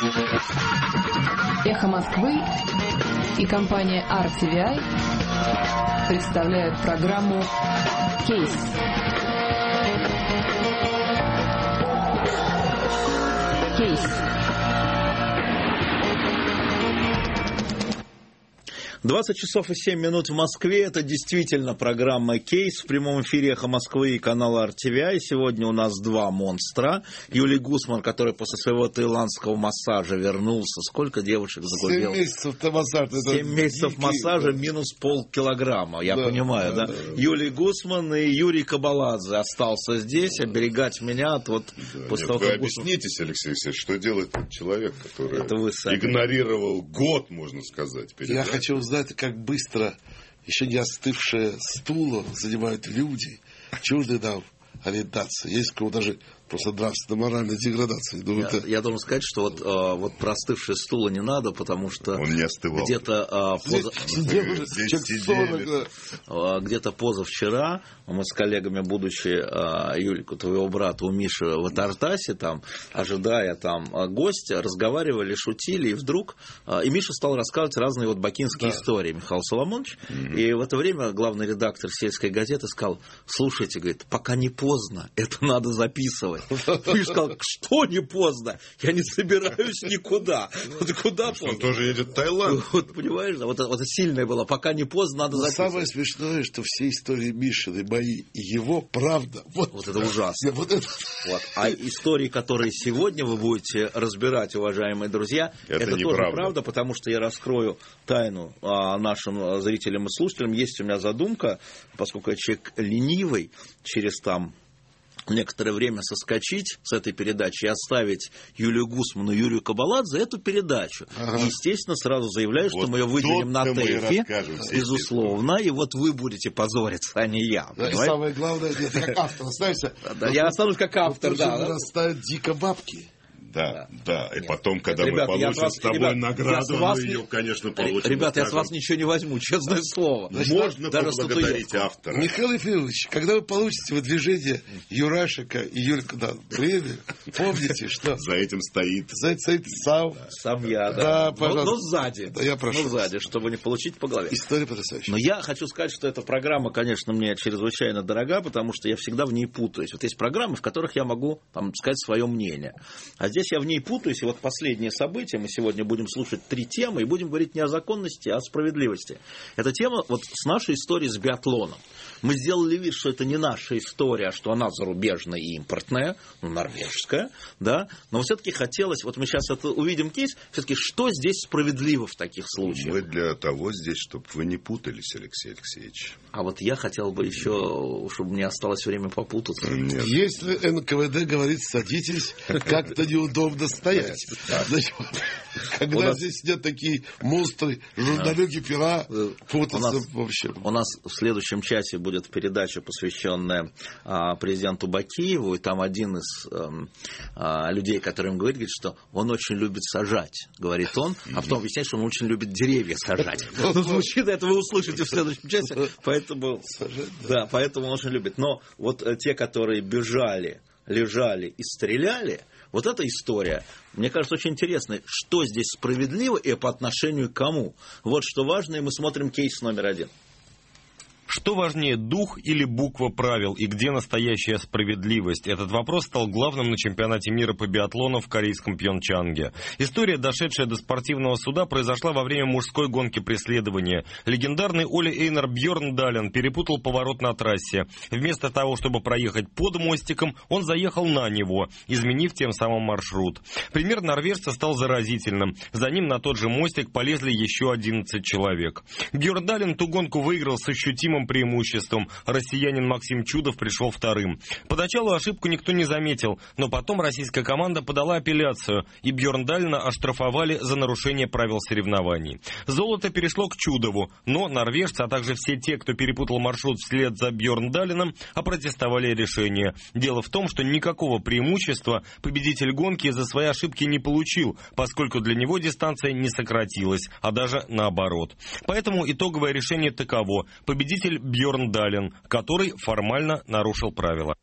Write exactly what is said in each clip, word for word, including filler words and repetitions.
Эхо Москвы и компания ар ти ви ай представляют программу «Кейс». Кейс. двадцать часов и семь минут в Москве. Это действительно программа «Кейс» в прямом эфире «Эхо Москвы» и канала ар ти ви ай. Сегодня у нас два монстра. Юлий Гусман, который после своего таиландского массажа вернулся. Сколько девушек загубил? Семь месяцев массажа. Семь месяцев дикий, массажа, да. Минус полкилограмма, я да, понимаю, да, да? да? Юлий Гусман и Юрий Кабаладзе остался здесь оберегать меня от вот... Да, после нет, того, вы как объяснитесь, Гусман... Алексей Алексеевич, что делает этот человек, который игнорировал год, можно сказать, передачу. Я хочу узнать, как быстро еще не остывшие стула занимают люди, чуждые нам ориентации. Есть у кого даже просто нравственно-моральная деградация. Думаю, я, это... я должен сказать, что вот, а, вот про остывшие стула не надо, потому что он не остывал. Где-то, а, поза... а, где-то позавчера мы с коллегами, будучи а, Юльку, твоего брата, у Миши в Атартасе, там, ожидая там гостя, разговаривали, шутили, и вдруг а, и Миша стал рассказывать разные вот бакинские да. истории, Михаил Соломонович. Mm-hmm. И в это время главный редактор сельской газеты сказал: слушайте, говорит, пока не поздно, это надо записывать. Ты сказал, что не поздно? Я не собираюсь никуда. Вот куда поздно? Он тоже едет в Таиланд. Вот, понимаешь, вот, вот это сильное было. Пока не поздно, надо записывать. Самое смешное, что все истории Мишины, мои и его, правда. Вот, вот это ужасно. Вот это... Вот. А истории, которые сегодня вы будете разбирать, уважаемые друзья, это, это тоже правда. правда, потому что я раскрою тайну а, нашим зрителям и слушателям. Есть у меня задумка, поскольку я человек ленивый, через там некоторое время соскочить с этой передачи и оставить Юлию Гусману и Юрию Кабаладзе эту передачу. Ага. И, естественно, сразу заявляю, что вот мы ее выделим на ТЭФе, безусловно, и вот вы будете позориться, а не я. Да, и самое главное, это как автор останешься. Да, я останусь как автор, да. да. Расставят дико бабки. Да, да, да. И потом, когда ребят, мы получим вас, с тобой ребят, награду, мы ее, не... конечно, получим. Ребята, я с вас ничего не возьму, честное слово. Значит, можно поблагодарить автора. Михаил Ефимович, когда вы получите выдвижение Юрашика и Юрика на премию, помните, что... За этим стоит... За этим стоит сам... Сам я, да. Да, пожалуйста. Но, но сзади. Да, я прошу. Но сзади, чтобы не получить по голове. История потрясающая. Но я хочу сказать, что эта программа, конечно, мне чрезвычайно дорога, потому что я всегда в ней путаюсь. Вот есть программы, в которых я могу там сказать свое мнение. А здесь я в ней путаюсь, и вот последнее события. Мы сегодня будем слушать три темы и будем говорить не о законности, а о справедливости. Эта тема вот с нашей историей с биатлоном. Мы сделали вид, что это не наша история, а что она зарубежная и импортная, ну, норвежская, да. Но все-таки хотелось, вот мы сейчас это увидим кейс, все-таки что здесь справедливо в таких случаях? Мы для того здесь, чтобы вы не путались, Алексей Алексеевич. А вот я хотел бы еще, чтобы мне осталось время попутаться. Нет. Если эн ка вэ дэ говорит, садитесь, как-то неудобно стоять. Когда здесь сидят такие монстры, журналюги, пера, путаться вообще. У нас в следующем часе будет передача, посвященная а, президенту Бакиеву, и там один из а, людей, который им говорит, говорит, что он очень любит сажать, говорит он, а потом объясняет, что он очень любит деревья сажать. Ну, звучит, это вы услышите в следующем часе, поэтому, да, поэтому он очень любит. Но вот те, которые бежали, лежали и стреляли, вот эта история, мне кажется, очень интересной. Что здесь справедливо и по отношению к кому? Вот что важно, и мы смотрим кейс номер один. Что важнее, дух или буква правил, и где настоящая справедливость? Этот вопрос стал главным на чемпионате мира по биатлону в корейском Пьончанге. История, дошедшая до спортивного суда, произошла во время мужской гонки преследования. Легендарный Оле Эйнар Бьорндален перепутал поворот на трассе. Вместо того, чтобы проехать под мостиком, он заехал на него, изменив тем самым маршрут. Пример норвежца стал заразительным. За ним на тот же мостик полезли еще одиннадцать человек. Бьорндален ту гонку выиграл с ощутимым преимуществом. Россиянин Максим Чудов пришел вторым. Поначалу ошибку никто не заметил, но потом российская команда подала апелляцию, и Бьорндалена оштрафовали за нарушение правил соревнований. Золото перешло к Чудову, но норвежцы, а также все те, кто перепутал маршрут вслед за Бьорндаленом, опротестовали решение. Дело в том, что никакого преимущества победитель гонки из-за своей ошибки не получил, поскольку для него дистанция не сократилась, а даже наоборот. Поэтому итоговое решение таково: победитель Бьорндален, который формально нарушил правила.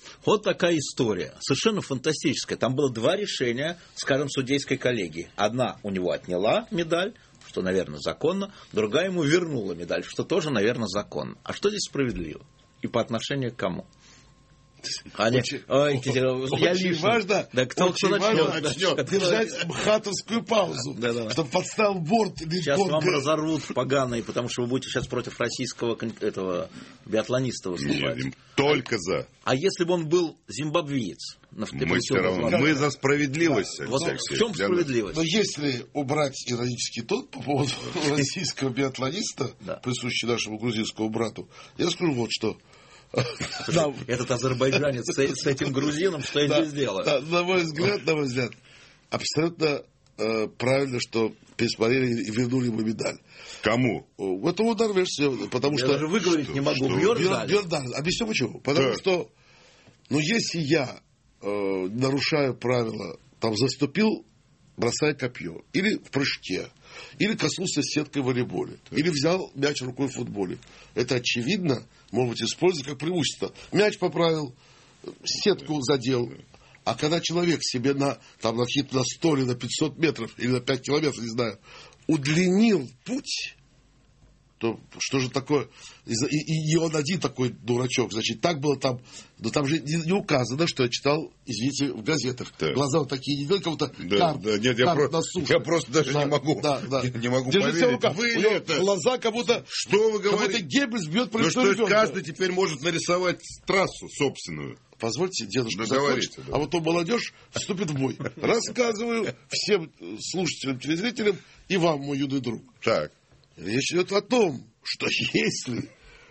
Вот такая история, совершенно фантастическая. Там было два решения, скажем, судейской коллегии. Одна у него отняла медаль, что, наверное, законно, другая ему вернула медаль, что тоже, наверное, законно. А что здесь справедливо? И по отношению к кому? Они, очень, ой, очень я очень лишний. важно, да кто, очень кто важно начнет, держать мхатовскую паузу, да, да. чтобы подставил борт. Сейчас вам разорвут поганые, потому что вы будете сейчас против российского этого биатлониста выступать. Нет, только за. А если бы он был зимбабвиец? Мы все равно, мы за справедливость. Да. Вот в чем справедливость? Но если убрать иронический тон по поводу российского биатлониста, присущий нашему грузинскому брату, я скажу вот что. Да. Этот азербайджанец с, с этим грузином, что я здесь делаю? Да, на мой взгляд, на мой взгляд, абсолютно э, правильно, что пересмотрели и вернули ему медаль. Кому? Этому норвежцу, потому я что... Я даже выговорить не могу. Бьердаль. Бьердаль. Объясню почему. Потому да. что, ну, если я э, нарушаю правила, там, заступил, бросая копье, или в прыжке, или коснулся сеткой в волейболе, да. или взял мяч рукой в футболе, это очевидно может быть использовать как преимущество. Мяч поправил, сетку задел. А когда человек себе на, там, на какие-то на сто или на пятьсот метров, или на пять километров, не знаю, удлинил путь, то что же такое? И, и, и он один такой дурачок. Значит, так было там. Но там же не, не указано, что я читал, извините, в газетах. Да. Глаза вот такие не видели, как будто да, карт, да, нет, я, про... я просто даже да, не могу. Да, да. Я не могу поверить. Вы это... Глаза как будто... Что вы говорите? Как будто Геббельс бьет по лицу ребенка. То есть каждый теперь может нарисовать трассу собственную. Позвольте, дедушка, закончить, да. А вот то молодежь вступит в бой. Рассказываю всем слушателям, телезрителям и вам, мой юный друг. Так. Речь идет о том, что если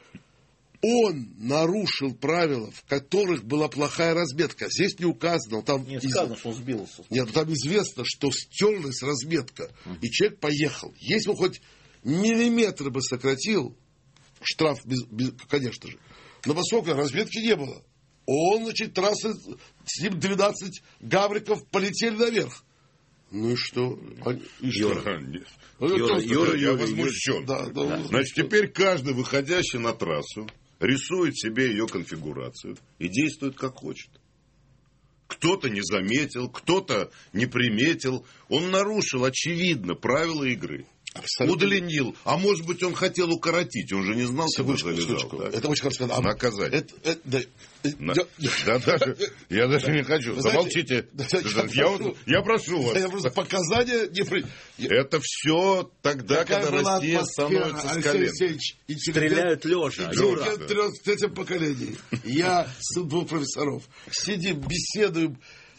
он нарушил правила, в которых была плохая разметка, здесь не указано, там не сказано, из... что он сбился. Нет, там известно, что стерлась разметка, uh-huh. и человек поехал. Если бы хоть миллиметр бы сократил, штраф, без, без, конечно же, но поскольку разметки не было, он, значит, трассы, с ним двенадцать гавриков полетели наверх. Ну и что? И Юра, что? Юра, Юра, Юра, я возмущен. Да, да, да. Значит, теперь каждый, выходящий на трассу, рисует себе ее конфигурацию и действует как хочет. Кто-то не заметил, кто-то не приметил. Он нарушил, очевидно, правила игры. Абсолютно. Удлинил. А может быть, он хотел укоротить. Он же не знал, куда залезал. Это очень хорошо сказано. Наказать. Это, это, да, На... да, даже, я даже не хочу. Замолчите. Я, я, прошу, я прошу вас. Я просто показания не при... Это все тогда, Какая когда Россия становится с колен. Стреляют лежа. В третьем поколении. Я сын двух профессоров. Сидим, беседуем,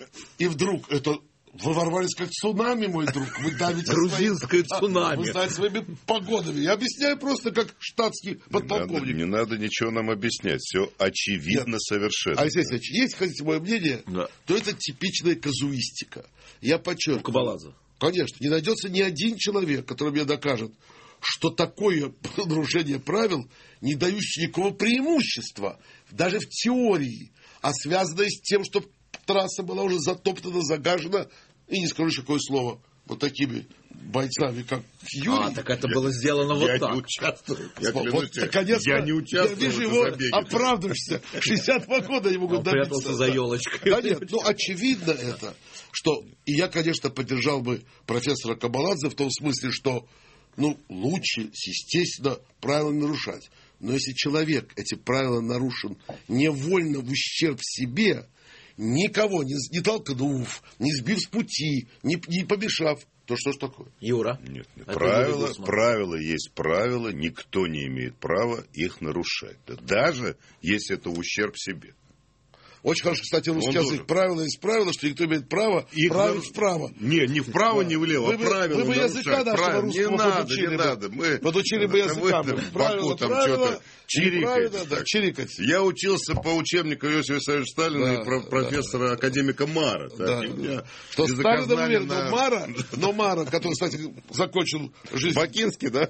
и вдруг это... Вы ворвались как цунами, мой друг. Вы давите грузинское свои... цунами. Вы знаете своими погодами. Я объясняю просто как штатский подполковник. Не надо, не надо ничего нам объяснять. Все очевидно. Нет. Совершенно. Алексей Алексеевич, если хотите мое мнение, да. то это типичная казуистика. Я подчеркиваю. Кабаладзе. Конечно. Не найдется ни один человек, который мне докажет, что такое нарушение правил, не дающее никакого преимущества, даже в теории, а связанное с тем, что трасса была уже затоптана, загажена, и не скажу какое слово, вот такими бойцами, как Юрий. А, так это было сделано вот я так. Не участвую. Я, вот, наконец-то, я не участвую. Я вижу его оправдываешься. шестьдесят два года не могут добиться. Он прятался за елочкой. Да нет, ну очевидно это, что... И я, конечно, поддержал бы профессора Кабаладзе в том смысле, что ну, лучше, естественно, правила нарушать. Но если человек эти правила нарушен невольно в ущерб себе, никого не, не толкнув, не сбив с пути, не, не помешав, то что ж такое? Юра? Нет, нет. Правила, правила есть правила, никто не имеет права их нарушать. Даже если это ущерб себе. Очень хорошо, кстати, русский Он язык. Тоже. Правило есть правило, что никто имеет право их править нар... вправо. Не, не вправо, не влево, вы, а правило. Вы бы языка нашего русского не подучили. Не надо, не надо. Подучили бы языка. Правило, там правило, чирикать. Да, чирикать. Я учился по учебнику Иосифа Виссарионовича Сталина да, и про профессора, да, академика Мара. Да, так, да. Что Сталин, например, на... но Мара, но Мара, который, кстати, закончил жизнь... Бакинский, да?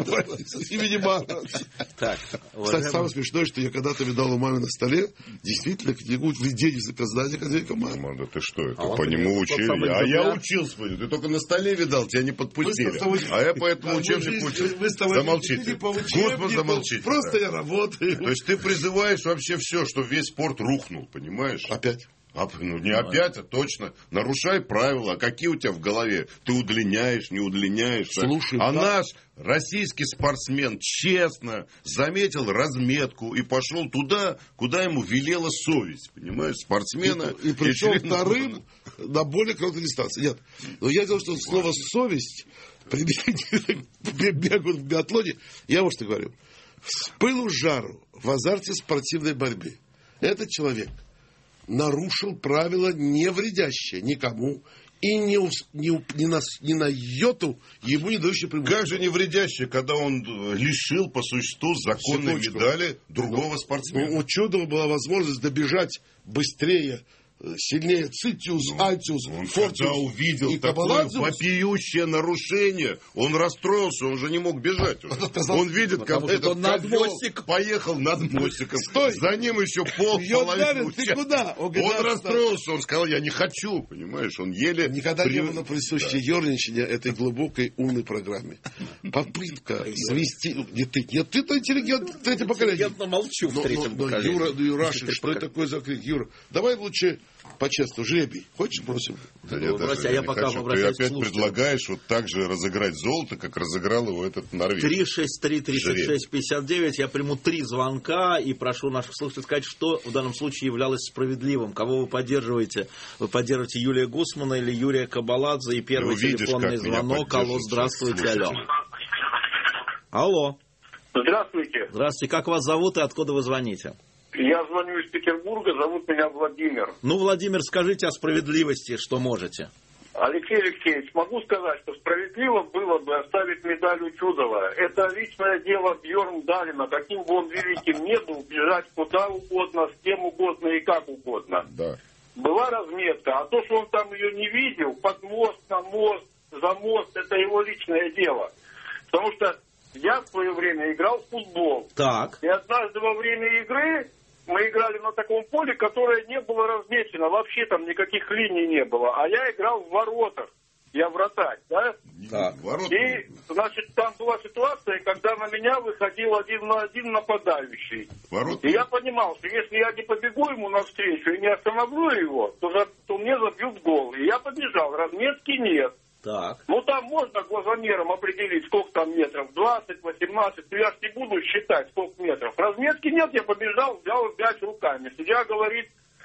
Имени Мара. Так. Кстати, самое смешное, что я когда-то видал у мамы на столе действительно приблизительно к нему введение наказания к две команды. Команда, ты что, это А по нему тот учили? самый А я дубляж. учился, ты только на столе видал, тебя не подпустили. Вы А я по этому а учебнику вы же- учил. вы с тобой Замолчите. не по Господи, учебнику, замолчите. Просто я работаю. То есть ты призываешь вообще все, что весь спорт рухнул, понимаешь? Опять. А, ну, не опять, а точно. Нарушай правила. А какие у тебя в голове? Ты удлиняешь, не удлиняешь. Слушай, а да. наш российский спортсмен честно заметил разметку и пошел туда, куда ему велела совесть. Понимаешь? Спортсмена. И, и причем члена- вторым на более короткой дистанции. Нет. Но я делаю, что слово «совесть» применительно к бегу в биатлоне, я вот что говорю. В пылу жару, в азарте спортивной борьбы этот человек нарушил правила, не вредящие никому и не, ус- не, у- не, на, не на йоту ему не дающие преимущество. Как же не вредяще, когда он лишил по существу законной Секундочку. медали другого спортсмена. У, у Чудова была возможность добежать быстрее, э, сильнее Цитиус, Альтиус, Он Фортиус когда увидел и такое Кабаладзиус. вопиющее нарушение, он расстроился, он же не мог бежать уже. Он видит, как Потому что этот он над козел мостиком. поехал над мостиком. Стой! За ним еще пол Йорданин, ты куда? Он Он, говорит, «Да, расстроился, он сказал, я не хочу, понимаешь, он еле... Никогда при- не было присуще ерничания этой глубокой умной программе. Попытка свести... Нет, ты, нет, ты-то интеллигент, третье поколение. Интеллигентно молчу в Но, третьем но- но, поколении. Юра, ну, Юраши, Ты что это пока- такое за крик? Юра, давай лучше по-честному, жребий. Хочешь, бросим? Да Ну, я брось, даже а я не пока хочу. Ты обращаюсь к опять слушателям. предлагаешь вот так же разыграть золото, как разыграл его этот норвежец. три шесть три тридцать шесть пятьдесят девять. Я приму три звонка и прошу наших слушателей сказать, что в данном случае являлось справедливым. Кого вы поддерживаете? Вы поддерживаете Юлия Гусмана или Юрия Кабаладзе? И первый Ты увидишь, телефонный как меня звонок. Алло, поддержат здравствуйте, алло. слушатели. Алло, Здравствуйте. здравствуйте. Как вас зовут и откуда вы звоните? Я звоню из Петербурга, зовут меня Владимир. Ну, Владимир, скажите о справедливости, что можете. Алексей Алексеевич, могу сказать, что справедливо было бы оставить медаль у Чудова. Это личное дело Бьерн Далина. Каким бы он великим не был, бежать куда угодно, с кем угодно и как угодно. Да. Была разметка, а то, что он там ее не видел, под мост, на мост, за мост, это его личное дело. Потому что я в свое время играл в футбол. Так. И однажды во время игры мы играли на таком поле, которое не было размечено. Вообще там никаких линий не было. А я играл в воротах. Я вратарь, да? Так. Ворот- И, значит, там была ситуация, когда на меня выходил один на один нападающий. Ворот- И я понимал, что если я не побегу ему навстречу и не остановлю его, то, за- то мне забьют гол. И я побежал. Разметки нет. Так. Ну, там можно глазомером определить, сколько там метров, двадцать, восемнадцать, но я ж не буду считать, сколько метров. Разметки нет, я побежал, взял мяч руками. Судья говорит,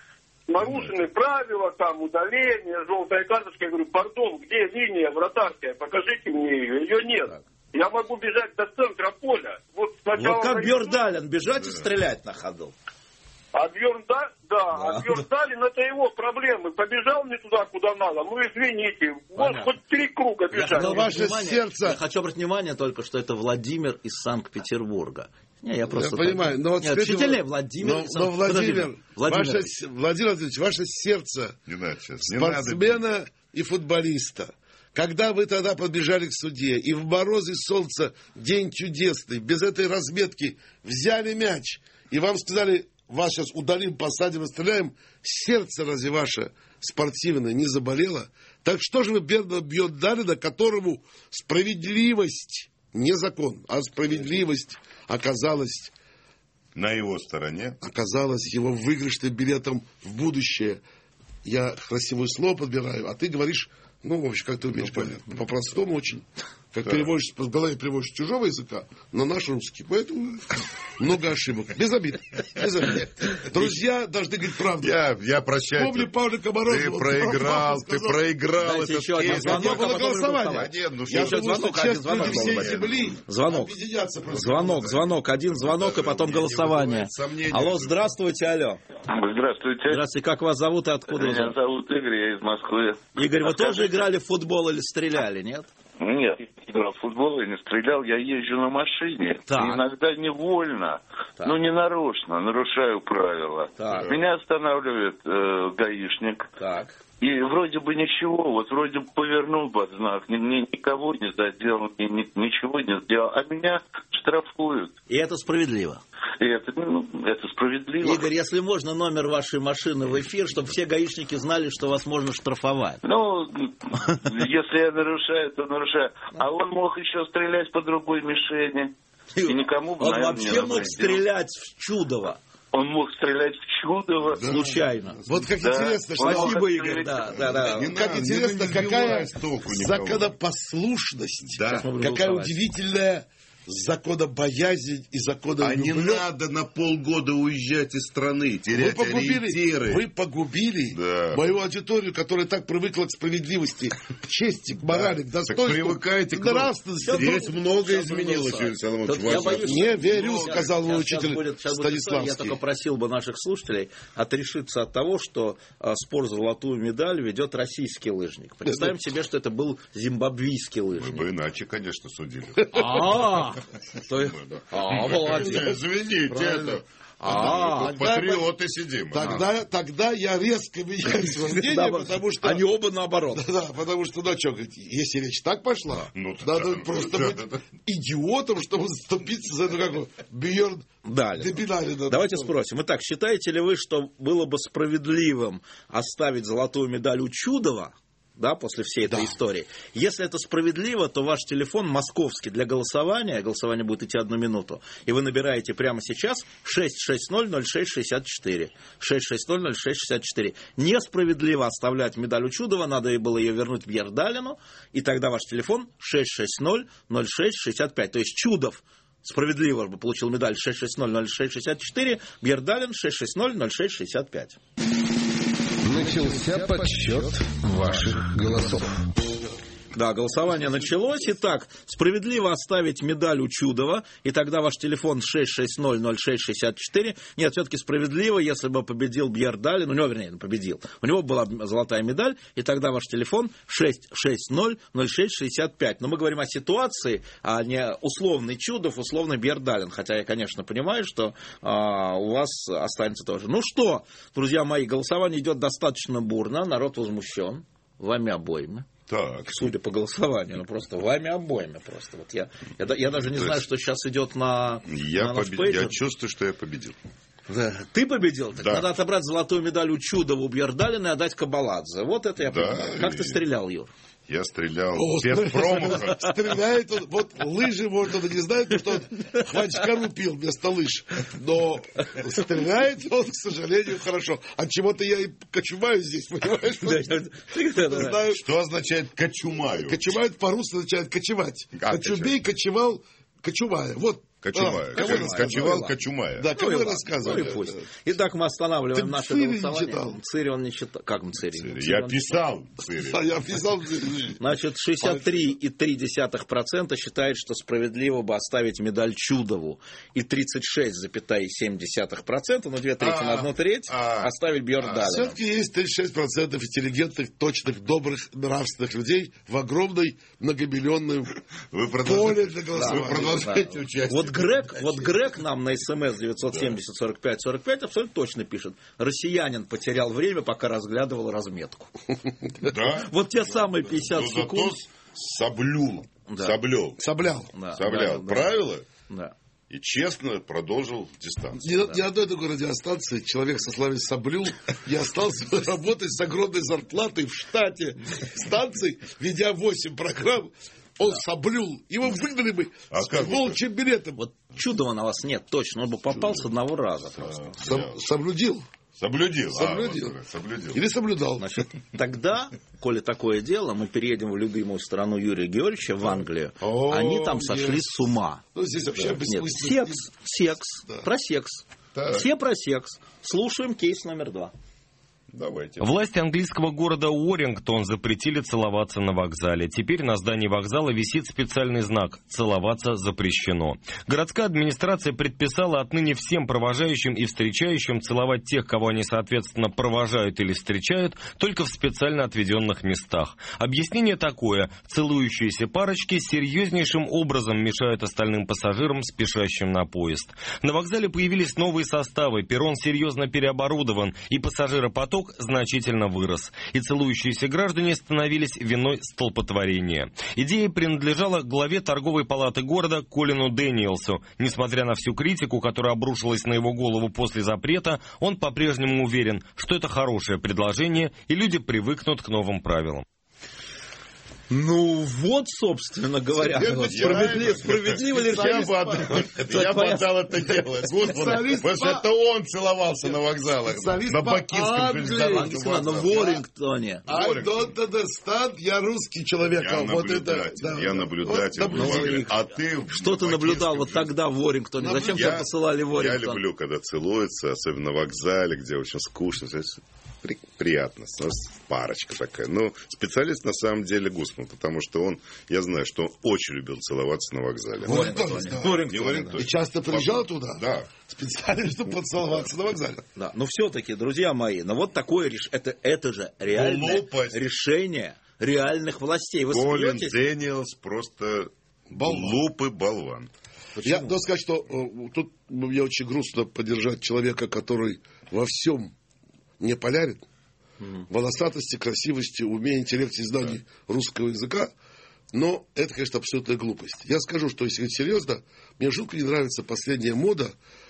нарушены правила, там, удаление, желтая карточка. Я говорю, пардон, где линия вратарская, покажите мне ее, ее нет. Так. Я могу бежать до центра поля. Вот сначала... Вот как на- Бьердален, бежать и стрелять на ходу. А Бьерн, да, да, Да. а Бьерн Далин, это его проблемы. Побежал не туда, куда надо. Ну, извините, вот Понятно. хоть три круга Я бежать. хотел Но ваше обратить внимание- сердце- я хочу обратить внимание только, что это Владимир из Санкт-Петербурга. Не, я просто Я понимаю, но вот Нет, скажите, чуть Владимир. но, из но Санкт- Подожди, Владимир, Владимир. ваше, с- Владимир Владимирович, ваше сердце Не надо сейчас. Не надо. спортсмена и футболиста. Когда вы тогда подбежали к судье, и в мороз и солнце, день чудесный, без этой разметки, взяли мяч, и вам сказали, вас сейчас удалим, посадим, расстреляем, сердце разве ваше спортивное не заболело? Так что же вы бедного бьет Далина, которому справедливость, не закон, а справедливость оказалась, На его стороне. оказалась его выигрышным билетом в будущее. Я красивое слово подбираю, а ты говоришь, ну, в общем, как ты умеешь говорить, по-простому очень. Как Да. переводишь, в голове переводишь с чужого языка на наш русский. Поэтому много ошибок. Без обид. Без обид. Друзья должны говорить правду. Я, я прощаю. Помни Павла Ты Комарова. проиграл, ты проиграл Дайте этот еще один кейс. звонок, Не а было потом голосования. голосовать. Нет, ну Я что, думаю, звонок, что один честно звонок люди всей был, земли Звонок. объединятся против Звонок, этого. звонок, один звонок, и потом у меня не голосование. вызывает сомнений. Алло, здравствуйте, алло. Здравствуйте. Здравствуйте, как вас зовут и откуда вы? Меня зовут Игорь, я из Москвы. Игорь, вы тоже Скажите. играли в футбол или стреляли, нет? Нет, я играл в футбол, я не стрелял, я езжу на машине. Так. Иногда невольно, Так. но не нарочно, нарушаю правила. Так. Меня останавливает э, гаишник. Так. И вроде бы ничего, вот вроде бы повернул под знак, ни, ни, никого не задел, ни, ни, ничего не сделал, а меня штрафуют. И это справедливо. И это, ну, это справедливо. Игорь, если можно, номер вашей машины в эфир, чтобы все гаишники знали, что вас можно штрафовать. Ну, если я нарушаю, то нарушаю. А он мог еще стрелять по другой мишени. И никому бы, он наверное, вообще мог стрелять в Чудова. Он мог стрелять в Чудова. Да. Случайно. Вот как да. интересно, что... Спасибо, Игорь. Да, да, да. Не как надо, интересно, какая законопослушность, да. Какая удивительная законобоязнь и законолюбовь. А не надо на полгода уезжать из страны, терять вы погубили, ориентиры. Вы погубили да. мою аудиторию, которая так привыкла к справедливости, к чести, к морали, к достоинству, привыкайте к нравственности. Здесь многое изменилось, Юрий Соломонович. Я боюсь, не верю, сказал мой учитель будет, Станиславский. Я только просил бы наших слушателей отрешиться от того, что а, спор за золотую медаль ведет российский лыжник. Представим себе, что это был зимбабвийский лыжник. Мы бы иначе, конечно, судили. А, а, молодец. Извините, это... А, патриоты сидим. Тогда, тогда я резко меняю свое мнение, потому что... Они оба наоборот. Да, потому что, ну что, если речь так пошла, ну, надо да, просто да, быть да, да. идиотом, чтобы заступиться за эту какую Бьерн Дебинарина. Давайте спросим. Итак, считаете ли вы, что было бы справедливым оставить золотую медаль у Чудова, да, после всей этой да. истории? Если это справедливо, то ваш телефон московский для голосования, голосование будет идти одну минуту, и вы набираете прямо сейчас шесть шесть ноль ноль шесть шестьдесят четыре. шесть шесть ноль ноль шесть шестьдесят четыре. Несправедливо оставлять медаль у Чудова, надо было ее вернуть Бьердалину, и тогда ваш телефон шесть шесть ноль ноль шесть шестьдесят пять. То есть Чудов справедливо бы получил медаль шесть шесть ноль ноль шесть шестьдесят четыре, Бьердалин шесть шесть ноль ноль шесть шестьдесят пять. Начался подсчет ваших голосов. Да, голосование началось. Итак, справедливо оставить медаль у Чудова, и тогда ваш телефон шесть шесть ноль ноль шесть шестьдесят четыре. Нет, все-таки справедливо, если бы победил Бьердалин, у него, вернее, победил. У него была золотая медаль, и тогда ваш телефон шесть шесть ноль ноль шесть шестьдесят пять. Но мы говорим о ситуации, а не условный Чудов, условный Бьердалин. Хотя я, конечно, понимаю, что а, у вас останется тоже. Ну что, друзья мои, голосование идет достаточно бурно, народ возмущен вами обоими. Так. Судя по голосованию, ну просто вами обоими просто. Вот я, я, я даже не То знаю, что сейчас идет на, я, на побед... я чувствую, что я победил. Да. Ты победил? Так да. Надо отобрать золотую медаль у Чудова, у Бьердалина и отдать Кабаладзе. Вот это я да, понимаю. Как и... ты стрелял, Юр? Я стрелял О, без промаха. Стреляет он, вот лыжи, может, он не знает, что он хвачкару пил вместо лыж. Но стреляет он, к сожалению, хорошо. От чего-то я и кочумаю здесь, понимаешь? Что означает кочумаю? Кочумаю по-русски означает кочевать. Кочубей, кочевал, кочумая. Вот. Кочевая. А, Кочевал, Кочумая. Да, кому я рассказываю. Ну, Итак, мы останавливаем наше голосование. Цири он не читал. Как он Цири? Я писал Цири. Я писал Значит, шестьдесят три и три десятых процента считает, что справедливо бы оставить медаль Чудову. И тридцать шесть и семь десятых процента, ну, две трети на одну треть, оставить Бьердалину. Все-таки есть тридцать шесть процентов интеллигентных, точных, добрых, нравственных людей в огромной многомиллионном поле для голосования. Вы продолжаете участие. Грег, вот Грег нам на СМС девятьсот семьдесят сорок пять сорок пять абсолютно точно пишет. Россиянин потерял время, пока разглядывал разметку. Да? Вот те самые пятьдесят секунд. Соблюл. Соблел. Соблял. Соблял. Правила? Да. И честно продолжил дистанцию. Ни, да. ни одной такой радиостанции человек со словами «соблюл» не остался работать с огромной зарплатой в штате станций, ведя восемь программ. Он да. соблюл. Его выгнали бы а с волчьим билетом. Вот Чудова на вас нет, точно. Он бы попал Чудо. с одного раза просто. Соб, соблюдил. Соблюдил. Соблюдил. А, вот, соблюдил. Или соблюдал. Значит, тогда, коли такое дело, мы переедем в любимую страну Юрия Георгиевича, в Англию. О, Они там сошли yes. с ума. Ну, здесь вообще да. Нет, секс, секс, да. про секс. Так. Все про секс. Слушаем кейс номер два. Давайте. Власти английского города Уоррингтон запретили целоваться на вокзале. Теперь на здании вокзала висит специальный знак «Целоваться запрещено». Городская администрация предписала отныне всем провожающим и встречающим целовать тех, кого они, соответственно, провожают или встречают, только в специально отведенных местах. Объяснение такое. Целующиеся парочки серьезнейшим образом мешают остальным пассажирам, спешащим на поезд. На вокзале появились новые составы, перрон серьезно переоборудован, и пассажиропоток поток значительно вырос, и целующиеся граждане становились виной столпотворения. Идея принадлежала главе торговой палаты города Колину Дэниелсу. Несмотря на всю критику, которая обрушилась на его голову после запрета, он по-прежнему уверен, что это хорошее предложение, и люди привыкнут к новым правилам. Ну вот, собственно говоря, справедливо, справедливо ли Я бы отдал, я бы отдал это дело. Господи, потому что это он целовался на вокзалах, на Бакинском железнодорожном на вокзале. Ворингтоне. I don't understand, я русский человек. Я а вот это, наблюдатель, да. я наблюдатель. Вот, Владимир, а ты... Что ты наблюдал вот тогда в Ворингтоне? Зачем тебя посылали в Я Ворингтон? люблю, когда целуются, особенно на вокзале, где очень скучно. При, приятно, у нас парочка такая. Но специалист на самом деле Гусман, потому что он, я знаю, что он очень любил целоваться на вокзале. Ворингтоне, да. Ворингтоне. Ворингтоне. И часто приезжал туда? Да. Специально, чтобы поцеловаться на вокзале. Да, но все-таки, друзья мои, но вот такое решение, это, это же реальное Глупость. решение реальных властей. Вы Колин смеетесь? Дэниелс просто Болван. глупый болван. Я должен сказать, что э, тут мне очень грустно поддержать человека, который во всем не полярен, mm-hmm. волосатости, красивости, уме, интеллекте и знании да. русского языка, но это, конечно, абсолютная глупость. Я скажу, что, если говорить серьезно, мне жутко не нравится последняя мода,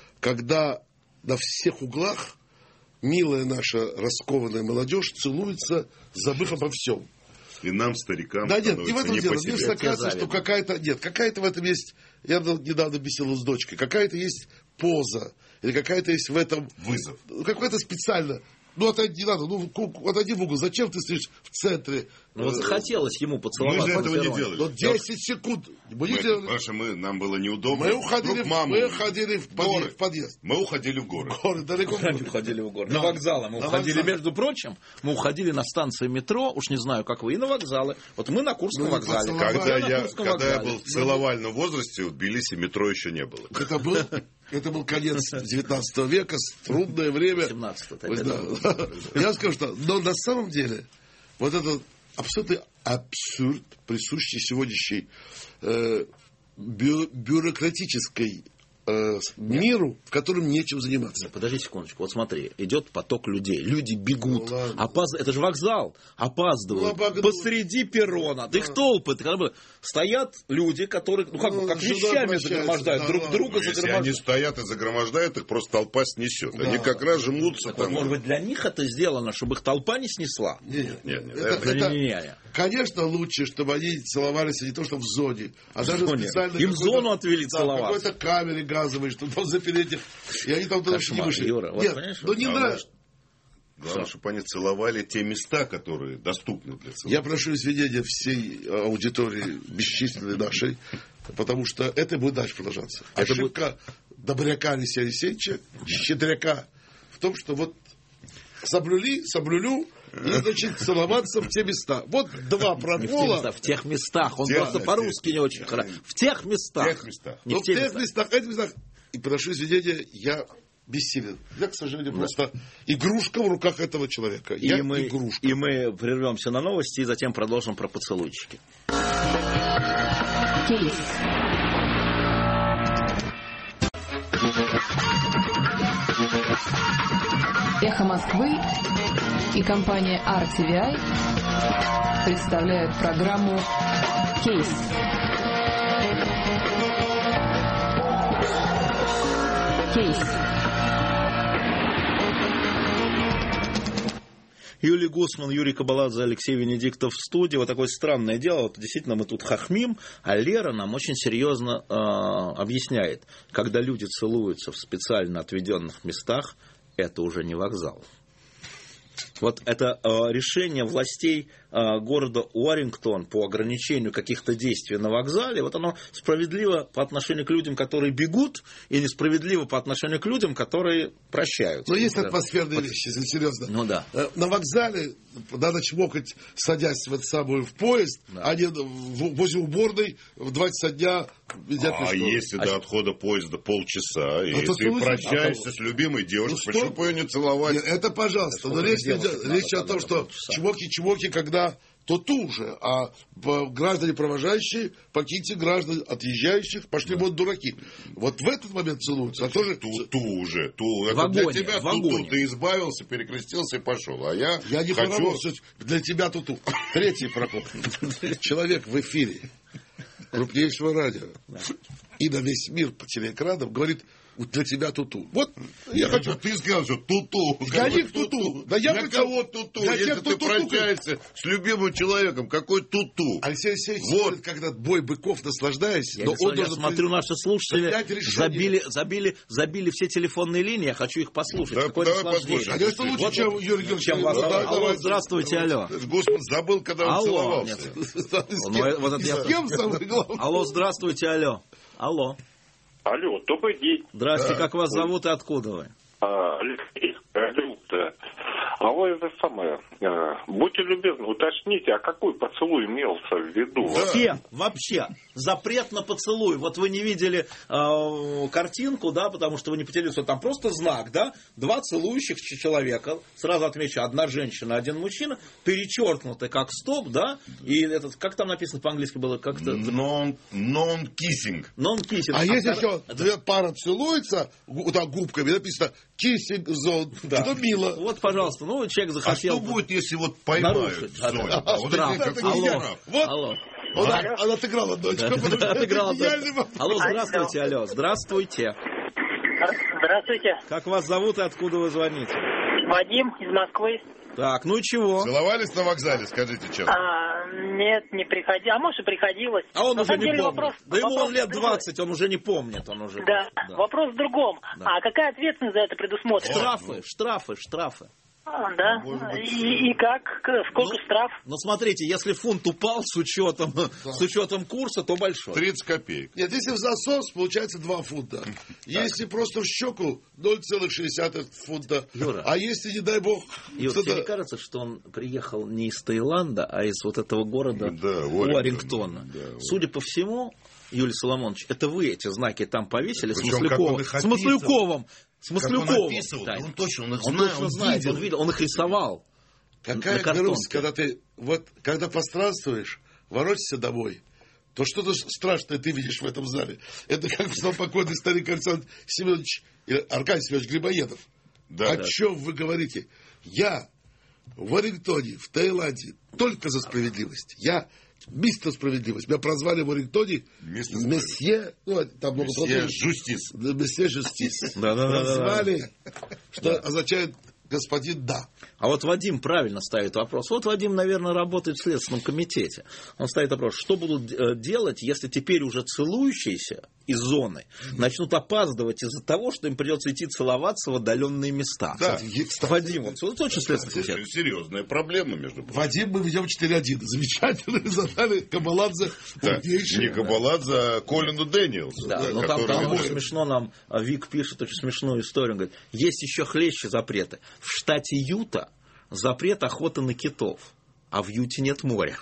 когда на всех углах милая наша раскованная молодежь целуется, забыв обо всем. И нам, старикам, да нет, не в этом не дело. по себе. Мне кажется, что какая-то... Нет, какая-то в этом есть... Я недавно беседовал с дочкой. Какая-то есть поза. Или какая-то есть в этом... Вызов. Какой-то специально... Ну, отойди, не надо, ну, отойди в угол. Зачем ты стоишь в центре? Ну, вот захотелось ему поцеловаться. Мы же этого не делали. Но десять секунд. Мы, мы, делали... Паша, мы, нам было неудобно. Мы уходили, в, маму, мы уходили в, подъезд, в подъезд. Мы уходили в горы. В горы, далеко в горы. Мы уходили в горы. На вокзалы мы на уходили, вокзал. между прочим, мы уходили на станции метро, уж не знаю, как вы, и на вокзалы. Вот мы на Курском Ну, вокзале. Когда, на я, Курском когда я вокзале. был в целовальном возрасте, в Тбилиси метро еще не было. Это был, это был конец девятнадцатого века, трудное время. семнадцатого. Да. Я скажу, что но на самом деле вот этот абсолютный абсурд, присущий сегодняшней э, бю, бюрократической э, миру, в котором нечем заниматься. Подожди секундочку, вот смотри, идет поток людей, люди бегут, Ну, опаз... это же вокзал, опаздывают, Ну, обогнул. посреди перрона, да их толпы, как бы стоят люди, которые, ну как, Ну, бы, как сюда вещами обращаются, загромождают, да, друг да. друга Но если загромождают. они стоят и загромождают, их просто толпа снесет. Да. Они как раз жмутся Так вот, там. может быть, для них это сделано, чтобы их толпа не снесла? Нет, Нет, нет, это, это- это, Не, не, не. конечно, лучше, чтобы они целовались не то, что в зоне, а даже зоне. специально... Им в какой-то- зону отвели да, целоваться. в какой-то камере газовой, что там запереть их, и они там туда Кошмар, не вышли. Юра, вот Нет, понимаешь, ну не вот- нравится. Главное, чтобы они целовали те места, которые доступны для целования. Я прошу извинения всей аудитории бесчисленной нашей, потому что это будет дальше продолжаться. Это Ошибка Добряка Алексея Алексеевича, Щедряка, в том, что вот соблюли, соблюлю, и, значит, целоваться в те места. Вот два Не в, те прокола. места, в тех местах, он Тех, просто да, по-русски тех. не очень хорошо. В тех местах. В тех местах. Не Но в тех местах. местах, в этих местах. И прошу извинения, я бессилен. Я, к сожалению, просто игрушка в руках этого человека. И Я мы, игрушка. и мы прервемся на новости и затем продолжим про поцелуйчики. Кейс. Эхо Москвы и компания ар ти ви ай представляют программу «Кейс». «Кейс». Юлий Гусман, Юрий Кабаладзе, Алексей Венедиктов в студии. Вот такое странное дело. Вот действительно, мы тут хохмим, а Лера нам очень серьезно э, объясняет. Когда люди целуются в специально отведенных местах, это уже не вокзал. Вот это э, решение властей э, города Уорингтон по ограничению каких-то действий на вокзале, вот оно справедливо по отношению к людям, которые бегут, и несправедливо по отношению к людям, которые прощаются. Но есть Да. атмосферные Вот. вещи, если серьезно. Ну да. Э, На вокзале надо чмокать, садясь в эту самую в поезд, Да. а не в- возле уборной в два часа дня. едят А пешком. если до отхода поезда полчаса, и А то ты слушай, прощаешься а с любимой девушкой, Ну, почему что? бы ее не целовать? Нет, это пожалуйста. Но сколько речь, делать идет, надо речь о тогда том, за что полчаса? чмоки-чмоки, когда то ту уже. А граждане провожающие, покиньте граждан отъезжающих, пошли вот дураки. Вот в этот момент целуются. А тоже... Ту, ту уже. Ту. Это вагоне, для тебя ту-ту. Ты избавился, перекрестился и пошел. А я, я не хочу... паровоз, для тебя ту-ту. Третий прокол. Человек в эфире крупнейшего радио и на весь мир по телеэкранам говорит: для тебя туту. Вот я хочу. Ты сказал, что туту. Для них туту. Да я для кого туту? Если ты прощаешься с любимым человеком, какой туту? Алексей Алексеевич, вот. Когда бой быков, наслаждаясь. Я, но он я смотрю, наши слушатели забили, забили, забили все телефонные линии. Я хочу их послушать. Да, какое наслаждение. А что лучше, вот, чем Юрий Георгиевич? Чем вас... да, алло, давай, здравствуйте, алло. Господи, забыл, когда он алло, целовался. С кем самое главное? Алло, здравствуйте, алло. Алло. Алло, добрый день. Здравствуйте, как вас зовут и откуда вы? А, Алексей, а вы это самое, будьте любезны, уточните, а какой поцелуй имелся в виду? Все, вообще, запрет на поцелуй. Вот вы не видели э, картинку, да, потому что вы не по телевизору, там просто знак, да, два целующих человека, сразу отмечу, одна женщина, один мужчина, перечеркнуты как стоп, да, и этот, как там написано по-английски было, как-то... Non, non-kissing. Non-kissing. А, а есть втор... еще две пары целуются, вот так губками написано kissing zone, да. Что мило. Вот, пожалуйста, ну, человек захотел... А что будет, если вот поймают в зоне? А, а, вот штраф. Алло. Вот. Алло. Он, а? Она отыграла дочку. Да, отыграла дочку. Алло, здравствуйте, алло. Здравствуйте. Здравствуйте. Как вас зовут и откуда вы звоните? Вадим из Москвы. Так, ну и чего? Целовались на вокзале, скажите честно? А, нет, не приходилось. А может и приходилось. А он на уже не помнит. Вопрос, да ему вопрос он лет другой. двадцать, он уже не помнит. Он уже... Да. да, вопрос в другом. Да. А какая ответственность за это предусмотрена? Штрафы, штрафы, штрафы. А, да? И, и как? Сколько ну, штраф? Ну, смотрите, если фунт упал с учетом, да. с учетом курса, то большой. тридцать копеек. Нет, если в засос, получается два фунта. Так. Если просто в щеку, ноль целых шесть десятых фунта. Юра, а если, не дай бог... Юра, тебе не кажется, что он приехал не из Таиланда, а из вот этого города да, Уоррингтона? Да, Судя по всему, Юлий Соломонович, это вы эти знаки там повесили с Маслюковым. С Маслюковым. С Маслюковым. Он описывал, да. он точно он их он знает, точно он знает, видел. он видел, он их рисовал. Какая грусть, когда ты, вот, когда постранствуешь, воротишься домой, то что-то страшное ты видишь в этом зале. Это как сказал покойный старик Александр Семенович, Аркадий Семенович Грибоедов. Да, О да. чем вы говорите? Я в Уоррингтоне, в Таиланде, только за справедливость. Я мистер справедливость. Меня прозвали в Уоррингтоне месье, ну, там много месье Жустис. Месье Жустис. Прозвали, что означает господин да. А вот Вадим правильно ставит вопрос. Вот Вадим, наверное, работает в Следственном комитете. Он ставит вопрос, что будут делать, если теперь уже целующиеся из зоны начнут опаздывать из-за того, что им придется идти целоваться в отдаленные места. Да. Вадим, вот это очень Следственный комитет. Серьезная проблема, между прочим. Вадим, мы ведем четыре один. Замечательно задали Кабаладзе. Да. Не Кабаладзе, а Колину Дэниелсу. Да, да, но там, там очень смешно нам Вик пишет очень смешную историю. Он говорит, есть еще хлеще запреты. В штате Юта запрет охоты на китов, а в Юте нет моря.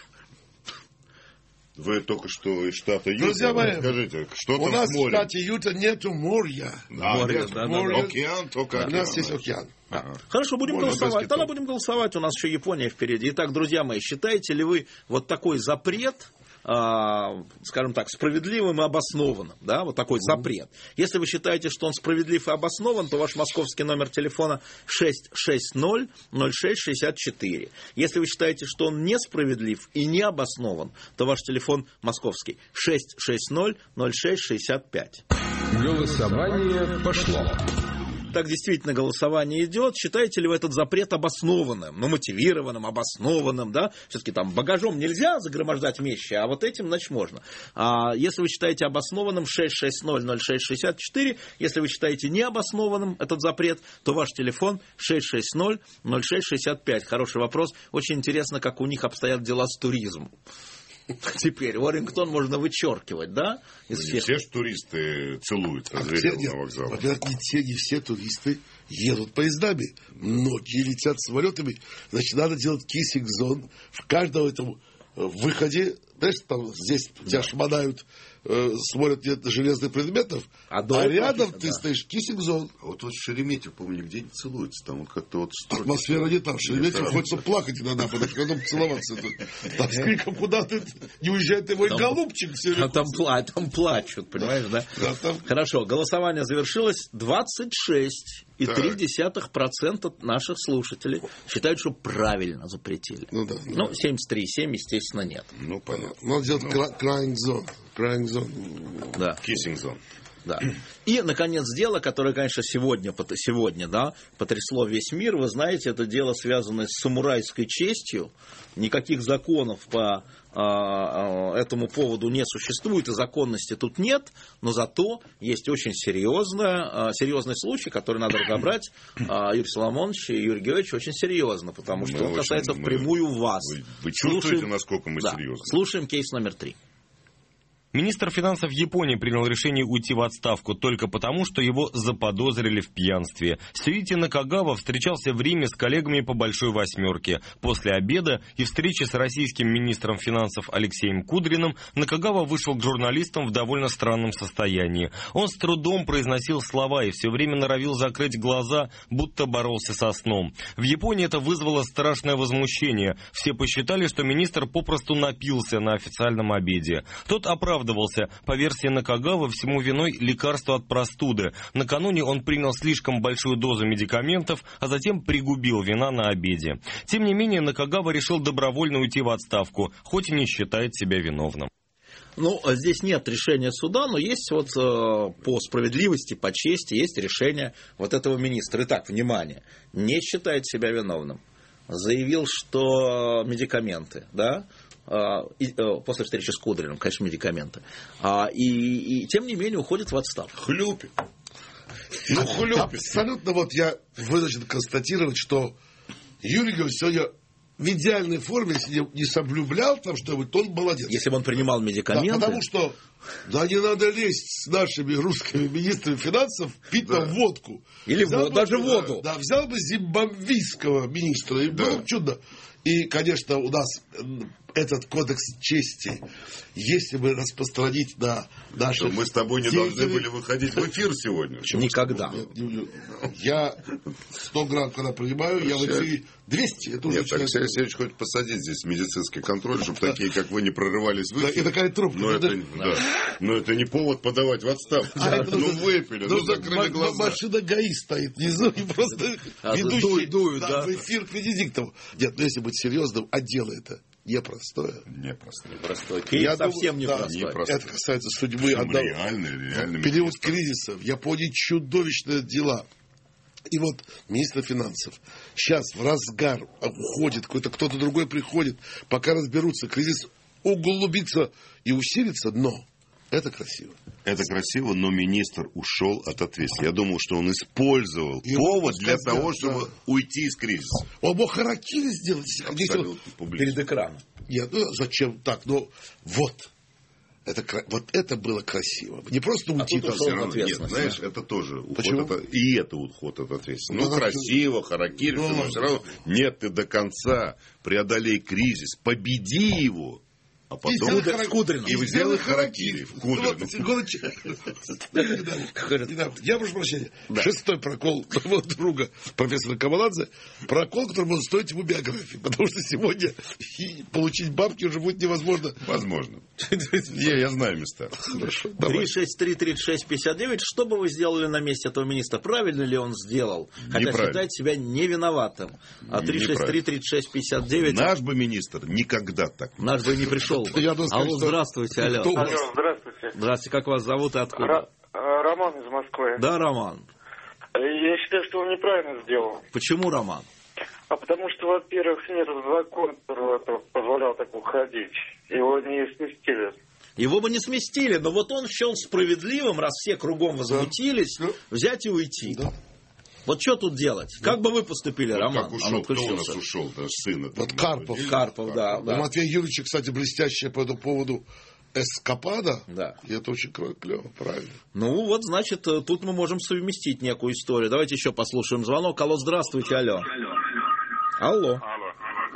Вы только что из штата Юта. Друзья мои, скажите, что у там нас с морем? в штате Юта нету моря. Да, море, нет, да, море. да, Океан, только да, океан. У нас есть океан. Ага. Хорошо, будем Можно голосовать. Тогда будем голосовать. У нас еще Япония впереди. Итак, друзья мои, считаете ли вы вот такой запрет, Uh, скажем так, справедливым и обоснованным, да, вот такой запрет. Если вы считаете, что он справедлив и обоснован, то ваш московский номер телефона шесть шесть ноль ноль шесть шестьдесят четыре. Если вы считаете, что он несправедлив и не обоснован, то ваш телефон московский шесть шесть ноль ноль шесть шестьдесят пять. Голосование пошло. Так действительно голосование идет. Считаете ли вы этот запрет обоснованным, ну, мотивированным, обоснованным, да? Все-таки там багажом нельзя загромождать вещи, а вот этим, значит, можно. А если вы считаете обоснованным, шесть шесть ноль ноль шесть шестьдесят четыре. Если вы считаете необоснованным этот запрет, то ваш телефон шесть шесть ноль ноль шесть шестьдесят пять. Хороший вопрос. Очень интересно, как у них обстоят дела с туризмом. Теперь Уоррингтон можно вычеркивать, да? Из не всех... все же туристы целуются а все, на вокзале. Во-первых, не все, не все туристы едут поездами. Многие летят самолетами. Значит, надо делать киссинг-зон в каждом этом выходе. Знаешь, там здесь тебя шмонают э, смотрят, нет железных предметов, а, а рядом ты да. стоишь киссинг-зон. А вот, вот Шереметьев, по-моему, нигде не целуется. Там вот как-то вот... Атмосфера не там. Шереметьев хочется плакать иногда, потом целоваться. Там с криком, куда ты, не уезжай ты, мой там, голубчик. А там, пла- там плачут, понимаешь, да? да там... Хорошо, голосование завершилось. двадцать шесть и три десятых процента наших слушателей считают, что правильно запретили. Ну, да, ну, ну семьдесят три и семь, естественно, нет. Ну, понятно. Надо делать crying zone. Crying zone. Да. Kissing zone. Да. И, наконец, дело, которое, конечно, сегодня, сегодня да, потрясло весь мир. Вы знаете, это дело, связанное с самурайской честью. Никаких законов по а, этому поводу не существует, и законности тут нет. Но зато есть очень серьезная, а, серьезный случай, который надо разобрать, а, Юрий Соломонович и Юрий Георгиевич, очень серьезно, потому что мы он очень, касается мы... впрямую вас. Вы, вы чувствуете, слушаем, насколько мы да, серьезны? Слушаем кейс номер три. Министр финансов Японии принял решение уйти в отставку только потому, что его заподозрили в пьянстве. Сюити Накагава встречался в Риме с коллегами по Большой Восьмерке. После обеда и встречи с российским министром финансов Алексеем Кудриным Накагава вышел к журналистам в довольно странном состоянии. Он с трудом произносил слова и все время норовил закрыть глаза, будто боролся со сном. В Японии это вызвало страшное возмущение. Все посчитали, что министр попросту напился на официальном обеде. Тот оправдывался. По версии Накагавы, всему виной лекарство от простуды. Накануне он принял слишком большую дозу медикаментов, а затем пригубил вина на обеде. Тем не менее, Накагава решил добровольно уйти в отставку, хоть и не считает себя виновным. Ну, здесь нет решения суда, но есть вот э, по справедливости, по чести, есть решение вот этого министра. Итак, внимание, не считает себя виновным. Заявил, что медикаменты, да, И, после встречи с Кудриным, конечно, медикаменты. А, и, и тем не менее уходит в отставку. Хлюпик. Ну, хлюпик. Абсолютно вот я вынужден констатировать, что Юрий Георгиевич сегодня в идеальной форме, если не соблюблял там что-нибудь, то он молодец. Если бы он принимал медикаменты. Да, потому что, да не надо лезть с нашими русскими министрами финансов, пить да. там водку. Или взял бы, даже воду. Да, взял бы зимбабвийского министра, и да. было бы чудно. И, конечно, у нас этот кодекс чести, если бы распространить на наши... Мы с тобой не деятели... должны были выходить в эфир сегодня. Почему? Никогда. Я сто грамм, когда принимаю, я в эфире двести. Это уже Нет, так Алексей Алексеевич хочет посадить здесь медицинский контроль, чтобы такие, как вы, не прорывались в эфир. И такая трубка. Но это, да. Но это не повод подавать в отставку. Ну, выпили, ну, закрыли глаза. Машина ГАИ стоит внизу, и просто ведущий в эфир к Венедиктову. Нет, ну если быть серьезным, а дело это непростое. Непростое. Непростое. Кейс совсем непростой. Да, это касается судьбы одного. Период кризиса. В Японии чудовищные дела. И вот министр финансов сейчас в разгар уходит, какой-то кто-то другой приходит, пока разберутся, кризис углубится и усилится, но это красиво. Это красиво, но министр ушел от ответственности. Я думал, что он использовал и повод для сказать, того, чтобы да. уйти из кризиса. Он мог харакири сделать. Перед экраном. Нет, ну зачем так? Ну вот. Это, вот это было красиво. Не просто уйти, а все равно, нет, знаешь, это тоже уход от, и это уход от ответственности. Ну, ну красиво, харакири, ну, но все равно нет, ты до конца преодолей кризис, победи его. А потом с Кудриным. И сделай харакири. Я прошу прощения. Шестой прокол моего друга, профессора Камаладзе. Прокол, который может стоить ему биографии. Потому что сегодня получить бабки уже будет невозможно. Возможно. Я, я знаю места. три шесть три тридцать шесть пятьдесят девять. Что бы вы сделали на месте этого министра? Правильно ли он сделал? Хотя считает себя не виноватым. А три шесть три тридцать шесть пятьдесят девять. Наш бы министр никогда так. Наш бы не пришел. Я сказать, алло, здравствуйте, алло. Алло, здравствуйте. Здравствуйте, как вас зовут и откуда? Р- Роман из Москвы. Да, Роман. Я считаю, что он неправильно сделал. Почему, Роман? А потому что, во-первых, нет закона, который позволял так уходить. Его не сместили. Его бы не сместили, но вот он счел справедливым, раз все кругом возмутились, да. взять и уйти. Да. Вот что тут делать? Да. Как бы вы поступили, вот Роман? Как ушел, кто у нас ушел? Да, сын. Вот Карпов. Карпов, Карпов, да. да. У Матвея Юрьевича, кстати, блестящая по этому поводу эскапада. Да. И это очень клево, правильно. Ну, вот, значит, тут мы можем совместить некую историю. Давайте еще послушаем звонок. Алло, здравствуйте, алло. Алло. Алло.